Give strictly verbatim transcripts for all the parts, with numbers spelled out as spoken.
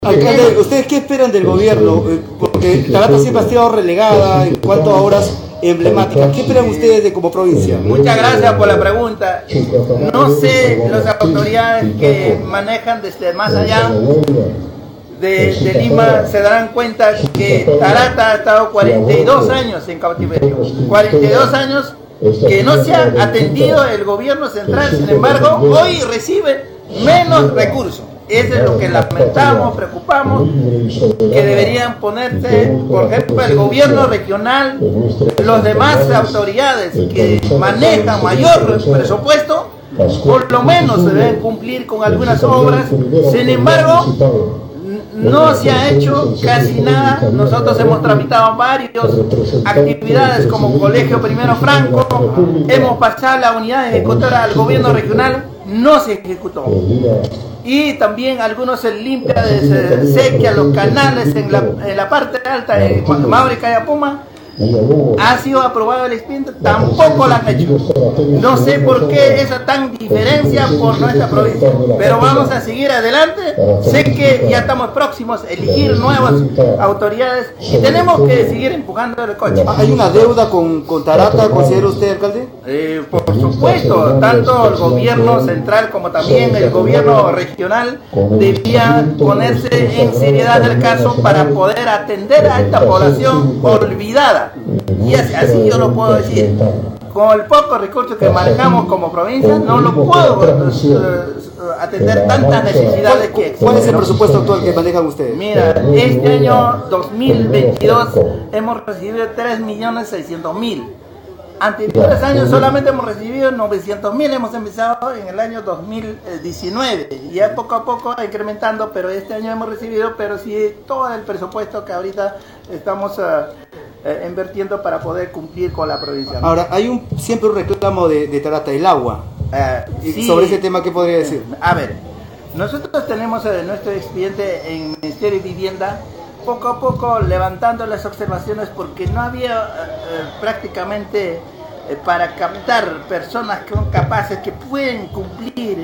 Alcalde, ¿ustedes qué esperan del gobierno? Porque Tarata siempre ha sido relegada en cuanto a obras emblemáticas. ¿Qué esperan ustedes de como provincia? Muchas gracias por la pregunta. No sé, las autoridades que manejan desde más allá de, de Lima se darán cuenta que Tarata ha estado cuarenta y dos años en cautiverio. cuarenta y dos años que no se ha atendido el gobierno central. Sin embargo, hoy recibe menos recursos. Eso es lo que lamentamos, preocupamos, que deberían ponerse, por ejemplo, el gobierno regional, los demás autoridades que manejan mayor presupuesto, por lo menos se deben cumplir con algunas obras. Sin embargo, no se ha hecho casi nada. Nosotros hemos tramitado varias actividades como Colegio Primero Franco, hemos pasado la unidad ejecutora al gobierno regional, no se ejecutó. Y también algunos se limpia de sequía los canales en la, en la parte alta de Maure y Cayapuma. Ha sido aprobado el expediente, tampoco lo han hecho. No sé por qué esa tan diferencia por nuestra provincia, pero vamos a seguir adelante. Sé que ya estamos próximos a elegir nuevas autoridades y tenemos que seguir empujando el coche. ¿Hay una deuda con, con Tarata, considera usted, alcalde? Eh, por supuesto, tanto el gobierno central como también el gobierno regional debían ponerse en seriedad el caso para poder atender a esta población olvidada. Y así, así yo lo puedo decir. Con el poco recursos que manejamos como provincia, no lo puedo uh, atender tantas necesidades que existen. ¿Cuál es el presupuesto actual que manejan ustedes? Mira, este año dos mil veintidós hemos recibido tres millones seiscientos mil. Anteriores años solamente hemos recibido novecientos mil, hemos empezado en el año dos mil diecinueve, ya poco a poco incrementando, pero este año hemos recibido, pero sí todo el presupuesto que ahorita estamos uh, eh, invirtiendo para poder cumplir con la provincia. Ahora, hay un siempre un reclamo de, de Tarata, el agua. Uh, y sí, sobre ese tema, ¿qué podría decir? A ver, nosotros tenemos uh, nuestro expediente en Ministerio de Vivienda, poco a poco levantando las observaciones porque no había uh, uh, prácticamente uh, para captar personas que son capaces, que pueden cumplir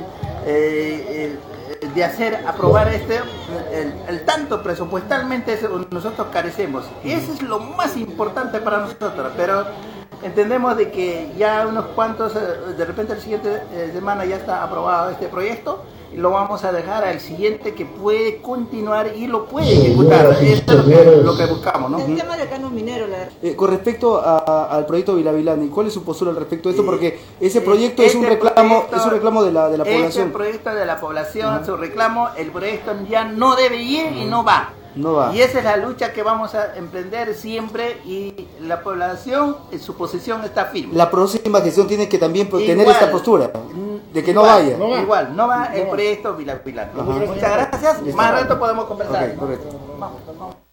eh, eh, de hacer aprobar este el, el tanto presupuestalmente nosotros carecemos, y eso es lo más importante para nosotros, pero entendemos de que ya unos cuantos, de repente la siguiente semana ya está aprobado este proyecto y lo vamos a dejar al siguiente que puede continuar y lo puede ejecutar. Eso es lo que, lo que buscamos, ¿no? El tema del canon minero. La... Eh, con respecto a, a, al proyecto Vilavilani, ¿cuál es su postura al respecto de esto? Porque ese proyecto este es un reclamo, proyecto, es un reclamo de la, de la población. Este proyecto de la población, uh-huh. Su reclamo, el proyecto ya no debe ir uh-huh. y no va. No va. Y esa es la lucha que vamos a emprender siempre, y la población en su posición está firme. La próxima gestión tiene que también igual, tener esta postura de que igual, no vaya. No va. Igual, no va el proyecto Vilavilani. Muchas gracias. Más rato podemos conversar. Okay, correcto. Vamos, vamos.